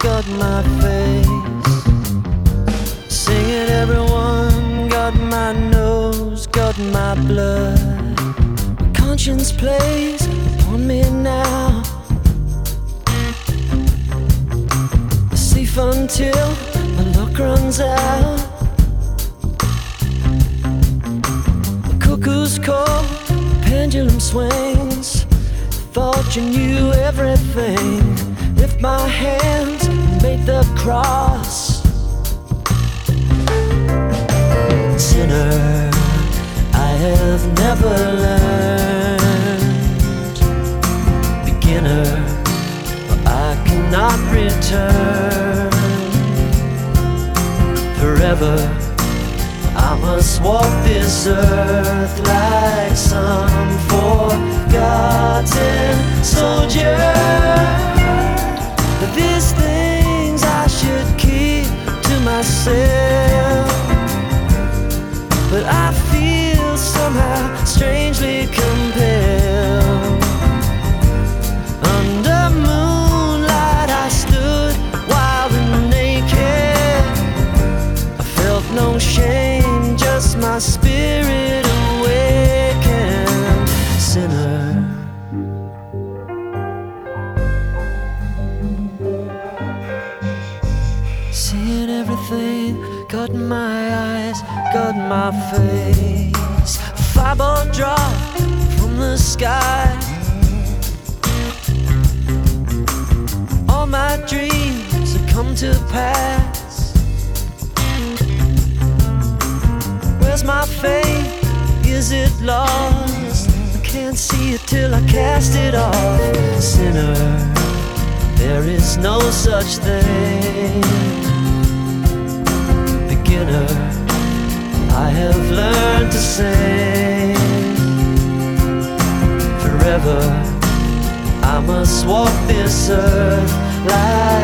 got my face. Sing it everyone, got my nose, got my blood. My conscience plays upon me now. Safe until my luck runs out. The cuckoo's call, the pendulum swings. Thought you knew everything. Lift my hands and make the cross. Sinner, I have never learned. Beginner, but I cannot return. Forever, I must walk this earth like some forgotten soldier. These things I should keep to myself, but I feel somehow strangely compelled. Under moonlight I stood wild and naked. I felt no shame, just my spirit awakened. Sinner, seeing everything, got my eyes, got my face. A fireball drop from the sky. All my dreams have come to pass. Where's my faith? Is it lost? I can't see it till I cast it off. Sinner, there is no such thing. Beginner, I have learned to sing. Forever, I must walk this earth like